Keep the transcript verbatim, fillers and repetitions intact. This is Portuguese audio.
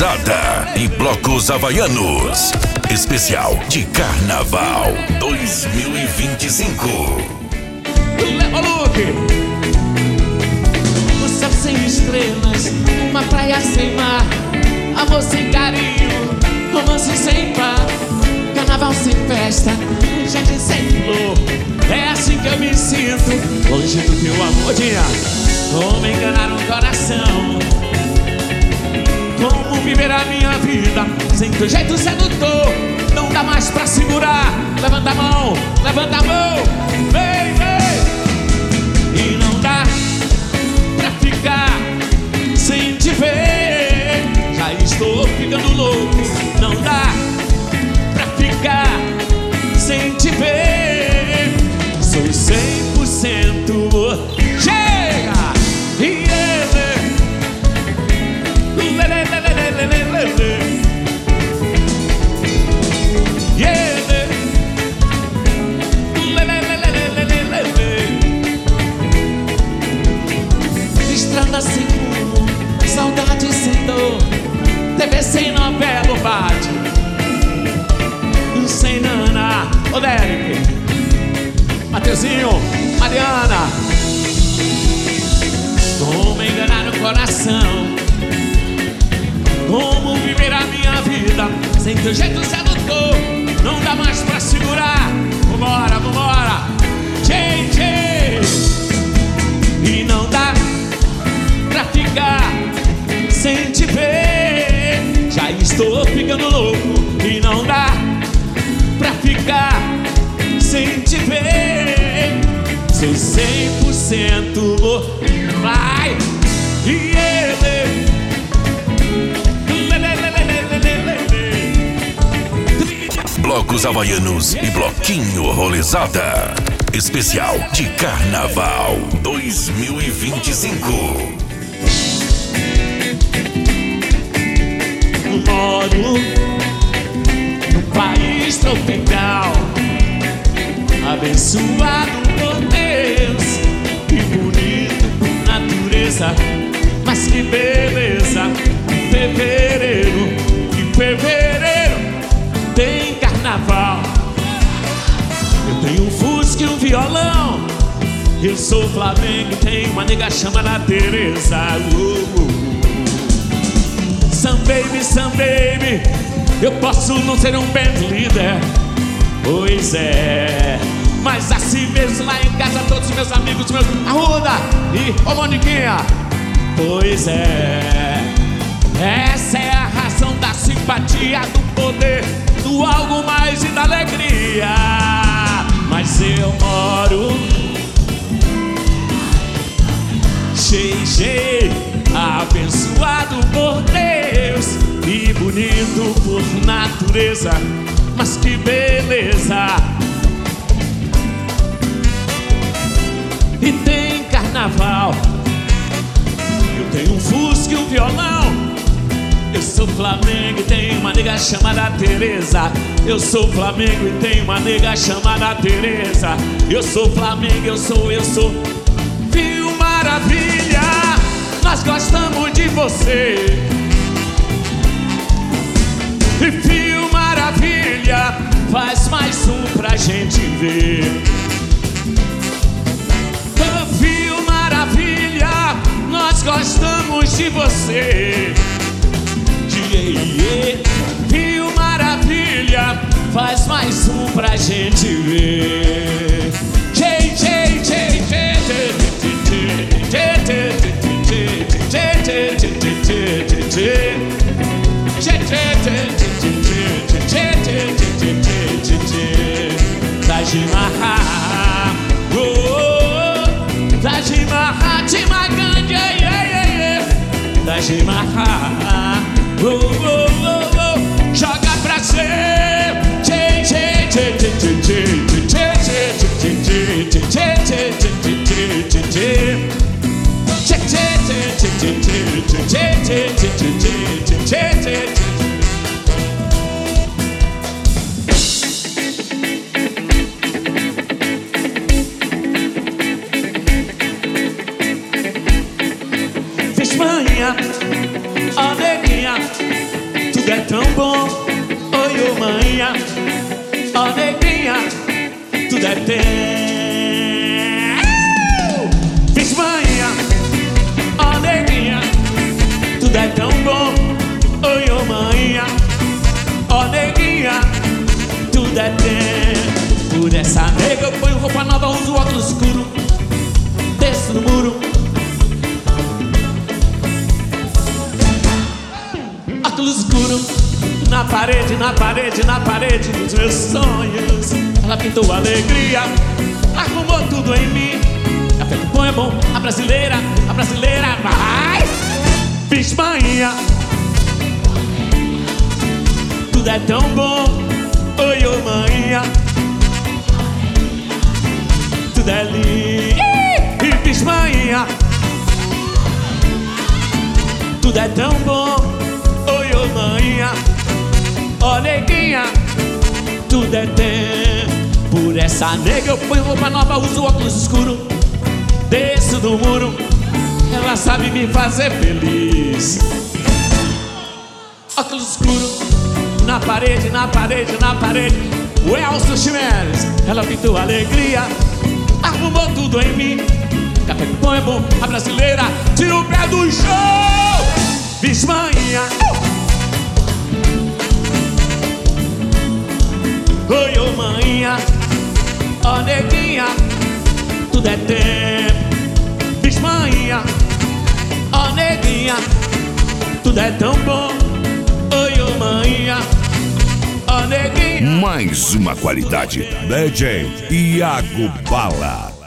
Horrorizada e Blocos Havaianos. Especial de Carnaval dois mil e vinte e cinco. Leva Luke! Um céu sem estrelas, uma praia sem mar, amor sem carinho, romance sem par, carnaval sem festa, gente sem flor. É assim que eu me sinto, longe do teu amor. Dia, como enganar um coração, como viver a minha vida sem teu jeito sedutor. Não dá mais pra segurar. Levanta a mão, levanta a mão, vem, vem. E não dá pra ficar sem te ver. Já estou ficando louco. Não dá pra ficar sem te ver. Sou cem por cento. Chega! E ele lê, lê, lê, lê, lê, lê, lê, lê. Estrada sem rumo, saudade sem dor, T V sem novela, bate sem nana. Ô Derek, Mateuzinho, Mariana, como enganar o coração, como viver a minha vida sem teu jeito sedutor. Não dá mais pra segurar. Vambora, vambora, tchê, tchê. E não dá pra ficar sem te ver. Já estou ficando louco. E não dá pra ficar sem te ver. Sou cem por cento louco. Vai! E ele Blocos Havaianos e Bloquinho Horrorizada. Especial de Carnaval dois mil e vinte e cinco. Moro num país tropical, abençoado por Deus, que bonito por natureza, mas que beleza. Fevereiro, em fevereiro tem carnaval. Eu tenho um fusca e um violão. Eu sou Flamengo e tenho uma nega chamada Teresa. uh, uh. Some baby, some baby, eu posso não ser um band leader, pois é, mas assim mesmo lá em casa todos os meus amigos, meus Arruda e ô Moniquinha, pois é, essa é a razão da simpatia, do poder, do algo mais e da alegria. Mas eu moro cheio, cheio, abençoado por Deus e bonito por natureza, mas que beleza. E tem carnaval. Eu tenho um fusca e um violão. Eu sou Flamengo e tenho uma nega chamada Teresa. Eu sou Flamengo e tenho uma nega chamada Teresa. Eu sou Flamengo, eu sou, eu sou Viu Maravilha, nós gostamos de você. E Fio Maravilha, faz mais um pra gente ver. Oh, Fio Maravilha, nós gostamos de você. Yeah, yeah. Fio Maravilha, faz mais um pra gente ver. Tchê, tchê, tchê, tchê, tchê, tchê, tchê, Taj Mahal, oh, Taj Mahal, Timagand, yeah, yeah, yeah. Taj Mahal, oh, oh, oh, oh. Joga pra cê, tchê, tchê, tchê, tchê, tchê, tchê, tchê, tchê, tchê, tchê, tchê, tchê, tchê. Fiz manhã, ó neguinha, Ó neguinha, tudo é tempo. Vixe manhã, ó neguinha, tudo é tão bom. Oi, ô manhã, ó neguinha, tudo é tempo. Por essa nega eu ponho roupa nova, uso óculos escuro, desço no muro. Óculos escuro, na parede, na parede, na parede dos meus sonhos. Ela pintou alegria, arrumou tudo em mim. Café com pão é bom, a brasileira, a brasileira vai. Vixe manhã, tudo é tão bom. Oi, ô manhã, tudo é lindo. E vixe manhã, tudo é tão bom. Oi, ô manhã, ó neguinha, tudo é tempo. Por essa nega eu ponho roupa nova, uso óculos escuro, desço do muro. Ela sabe me fazer feliz. Óculos escuro, na parede, na parede, na parede. O Elcio Chimenez, ela pintou alegria, arrumou tudo em mim. Café com pão é bom, a brasileira tira o pé do chão. Vixe manhã, oi, ô manhã, ó neguinha, tudo é tempo. Vixe manhã, ó neguinha, tudo é tão bom. Oi, ô manhã, ó neguinha. Mais uma qualidade. D J Iago Bala.